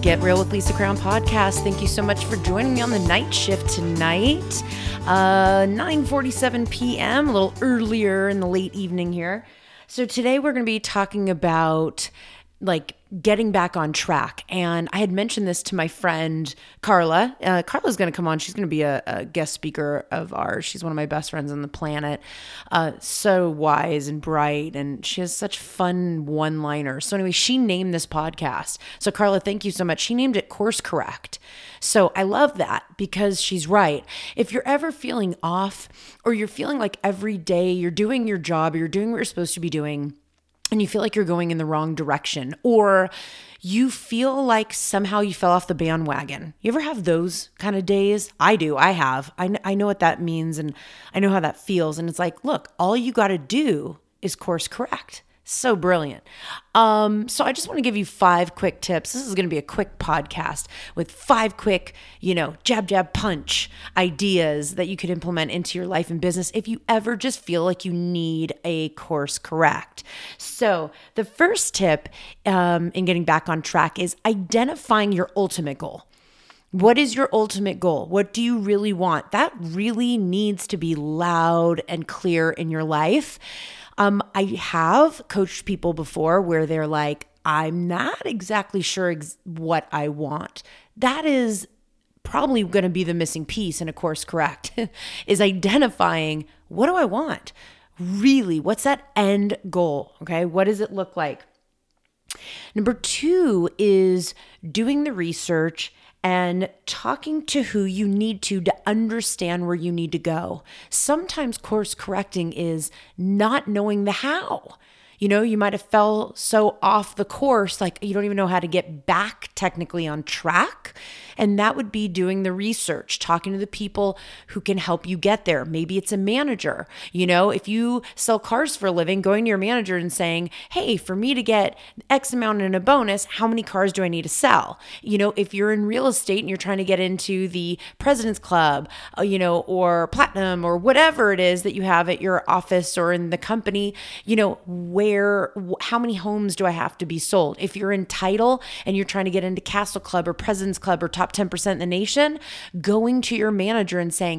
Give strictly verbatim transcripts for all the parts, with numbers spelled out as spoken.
Get Real with Lisa Crown podcast. Thank you so much for joining me on the night shift tonight. Uh, nine forty-seven p.m., a little earlier in the late evening here. So today we're going to be talking about like getting back on track. And I had mentioned this to my friend, Carla. Uh, Carla's going to come on. She's going to be a, a guest speaker of ours. She's one of my best friends on the planet. Uh, so wise and bright. And she has such fun one-liners. So anyway, she named this podcast. So Carla, thank you so much. She named it Course Correct. So I love that because she's right. If you're ever feeling off or you're feeling like every day you're doing your job, or you're doing what you're supposed to be doing, and you feel like you're going in the wrong direction, or you feel like somehow you fell off the bandwagon. You ever have those kind of days? I do. I have. I, kn- I know what that means, and I know how that feels. And it's like, look, all you got to do is course correct. So brilliant. Um, so I just want to give you five quick tips. This is going to be a quick podcast with five quick, you know, jab, jab, punch ideas that you could implement into your life and business if you ever just feel like you need a course correct. So the first tip um, in getting back on track is identifying your ultimate goal. What is your ultimate goal? What do you really want? That really needs to be loud and clear in your life. Um, I have coached people before where they're like, I'm not exactly sure ex- what I want. That is probably going to be the missing piece in a course correct is identifying, what do I want? Really, what's that end goal? Okay. What does it look like? Number two is doing the research and talking to who you need to to understand where you need to go. Sometimes course correcting is not knowing the how. You know, you might have fell so off the course, like you don't even know how to get back technically on track. And that would be doing the research, talking to the people who can help you get there. Maybe it's a manager. You know, if you sell cars for a living, going to your manager and saying, hey, for me to get X amount in a bonus, how many cars do I need to sell? You know, if you're in real estate and you're trying to get into the President's Club, uh, you know, or Platinum or whatever it is that you have at your office or in the company, you know, where, how many homes do I have to be sold? If you're in title and you're trying to get into Castle Club or President's Club or top ten percent in the nation, going to your manager and saying,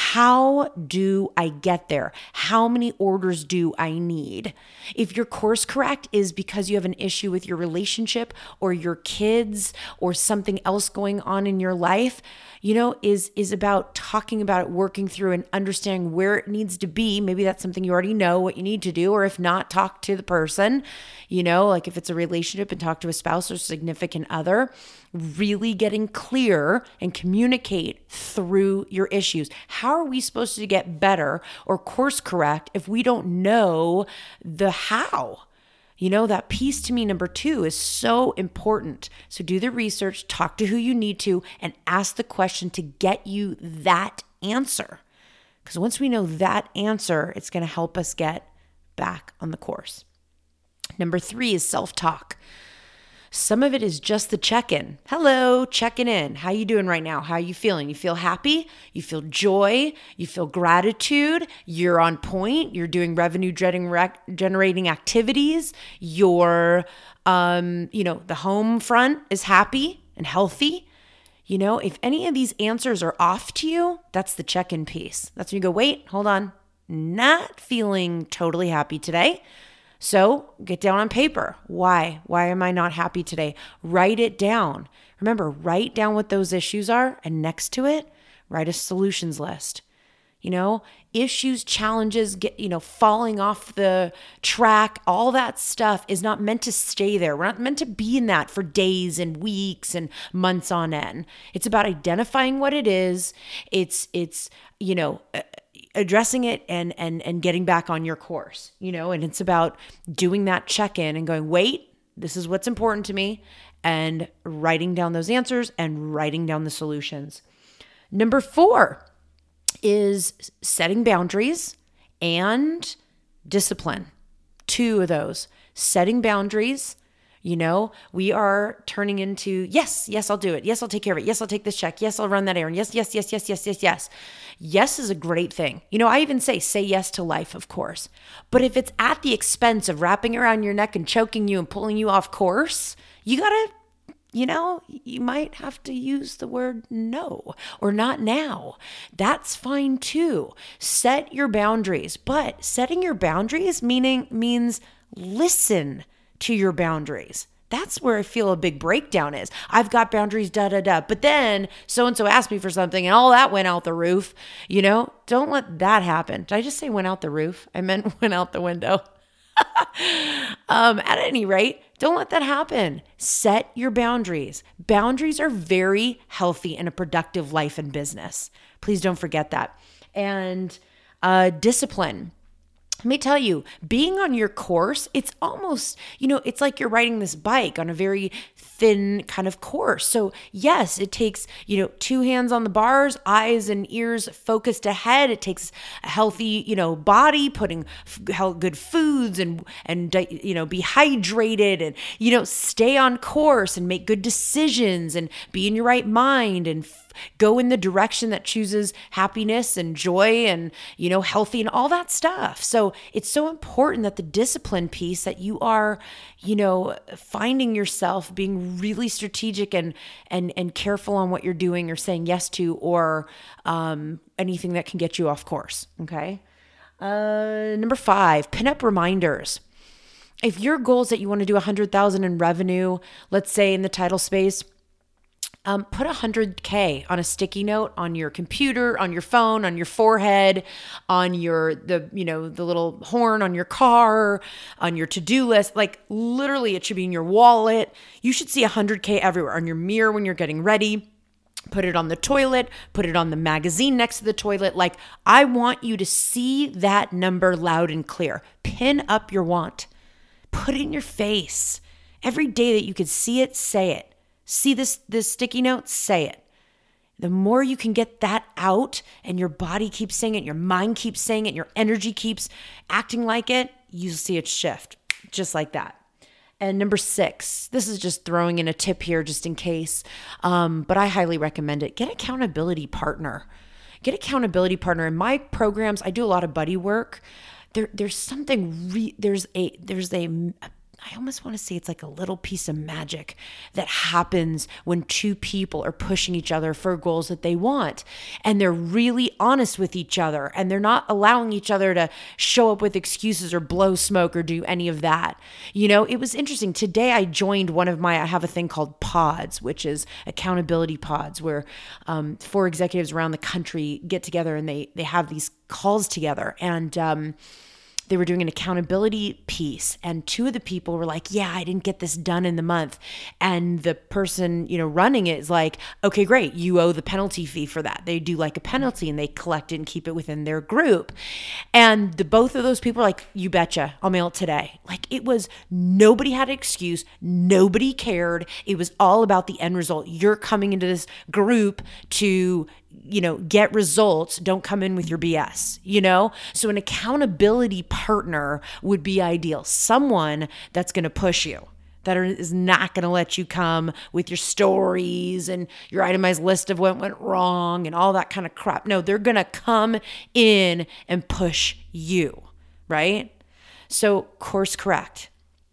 how do I get there? How many orders do I need? If your course correct is because you have an issue with your relationship or your kids or something else going on in your life, you know, is, is about talking about it, working through and understanding where it needs to be. Maybe that's something you already know what you need to do, or if not, talk to the person, you know, like if it's a relationship and talk to a spouse or significant other, really getting clear and communicate through your issues. How are we supposed to get better or course correct if we don't know the how? You know, that piece to me, number two, is so important. So do the research, talk to who you need to, and ask the question to get you that answer. Because once we know that answer, it's going to help us get back on the course. Number three is self-talk. Some of it is just the check-in. Hello, checking in. How you doing right now? How are you feeling? You feel happy? You feel joy? You feel gratitude? You're on point? You're doing revenue generating activities? Your, um, you know, the home front is happy and healthy? You know, if any of these answers are off to you, that's the check-in piece. That's when you go, wait, hold on. Not feeling totally happy today. So get down on paper. Why? Why am I not happy today? Write it down. Remember, write down what those issues are, and next to it, write a solutions list. You know, issues, challenges, get, you know, falling off the track, all that stuff is not meant to stay there. We're not meant to be in that for days and weeks and months on end. It's about identifying what it is. It's, it's, you know, addressing it and and and getting back on your course, you know, and it's about doing that check-in and going, wait, this is what's important to me, and writing down those answers and writing down the solutions. Number four is setting boundaries and discipline. Two of those. Setting boundaries. You know, we are turning into, yes, yes, I'll do it. Yes, I'll take care of it. Yes, I'll take this check. Yes, I'll run that errand. Yes, yes, yes, yes, yes, yes, yes. Yes is a great thing. You know, I even say, say yes to life, of course. But if it's at the expense of wrapping around your neck and choking you and pulling you off course, you got to you know, you might have to use the word no or not now. That's fine too. Set your boundaries, but setting your boundaries meaning means listen to your boundaries. That's where I feel a big breakdown is. I've got boundaries, da, da, da. But then so-and-so asked me for something and all that went out the roof. You know, don't let that happen. Did I just say went out the roof? I meant went out the window. um, at any rate, don't let that happen. Set your boundaries. Boundaries are very healthy in a productive life and business. Please don't forget that. And uh, discipline. Let me tell you, being on your course, it's almost, you know, it's like you're riding this bike on a very thin kind of course. So yes, it takes, you know, two hands on the bars, eyes and ears focused ahead. It takes a healthy, you know, body, putting f- good foods and, and, you know, be hydrated and, you know, stay on course and make good decisions and be in your right mind and f- go in the direction that chooses happiness and joy and, you know, healthy and all that stuff. So it's so important that the discipline piece, that you are, you know, finding yourself being really strategic and, and, and careful on what you're doing or saying yes to, or um, anything that can get you off course. Okay. Uh, number five, pin up reminders. If your goal is that you want to do a hundred thousand in revenue, let's say in the title space, Um, put one hundred K on a sticky note on your computer, on your phone, on your forehead, on your, the, you know, the little horn on your car, on your to-do list. Like literally it should be in your wallet. You should see one hundred K everywhere, on your mirror when you're getting ready. Put it on the toilet, put it on the magazine next to the toilet. Like, I want you to see that number loud and clear. Pin up your want. Put it in your face. Every day that you can see it, say it. See this, this sticky note, say it. The more you can get that out and your body keeps saying it, your mind keeps saying it, your energy keeps acting like it, you'll see it shift just like that. And number six, this is just throwing in a tip here just in case, um, but I highly recommend it. Get an accountability partner. Get an accountability partner. In my programs, I do a lot of buddy work. There, there's something, re- there's a, there's a, a I almost want to say it's like a little piece of magic that happens when two people are pushing each other for goals that they want. And they're really honest with each other. And they're not allowing each other to show up with excuses or blow smoke or do any of that. You know, it was interesting. Today I joined one of my, I have a thing called pods, which is accountability pods, where um, four executives around the country get together and they, they have these calls together. And, um, they were doing an accountability piece, and two of the people were like, yeah, I didn't get this done in the month. And the person, you know, running it is like, okay, great. You owe the penalty fee for that. They do like a penalty and they collect it and keep it within their group. And the both of those people are like, you betcha, I'll mail it today. Like, it was, nobody had an excuse. Nobody cared. It was all about the end result. You're coming into this group to, you know, get results. Don't come in with your B S, you know? So an accountability partner would be ideal. Someone that's going to push you, that are, is not going to let you come with your stories and your itemized list of what went wrong and all that kind of crap. No, they're going to come in and push you, right? So course correct.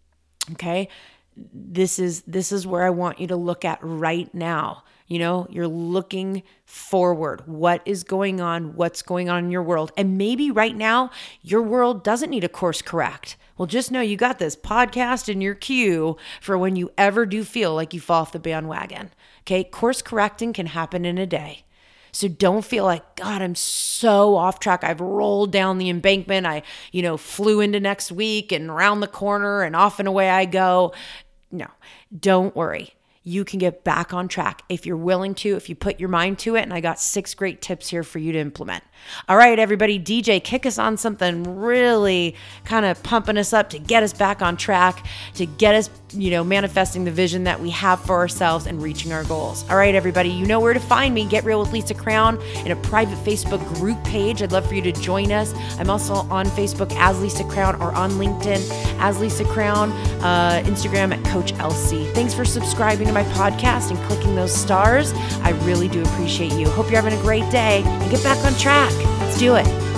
Okay. This is, this is where I want you to look at right now. You know, you're looking forward. What is going on? What's going on in your world? And maybe right now, your world doesn't need a course correct. Well, just know you got this podcast in your queue for when you ever do feel like you fall off the bandwagon. Okay, course correcting can happen in a day. So don't feel like, God, I'm so off track. I've rolled down the embankment. I, you know, flew into next week and around the corner and off and away I go. No, don't worry. You can get back on track if you're willing to, if you put your mind to it. And I got six great tips here for you to implement. All right, everybody, D J, kick us on something really kind of pumping us up to get us back on track, to get us, you know, manifesting the vision that we have for ourselves and reaching our goals. All right, everybody, you know where to find me. Get Real with Lisa Crown in a private Facebook group page. I'd love for you to join us. I'm also on Facebook as Lisa Crown, or on LinkedIn as Lisa Crown, uh, Instagram at Coach L C. Thanks for subscribing to my podcast and clicking those stars. I really do appreciate you. Hope you're having a great day and get back on track. Let's do it.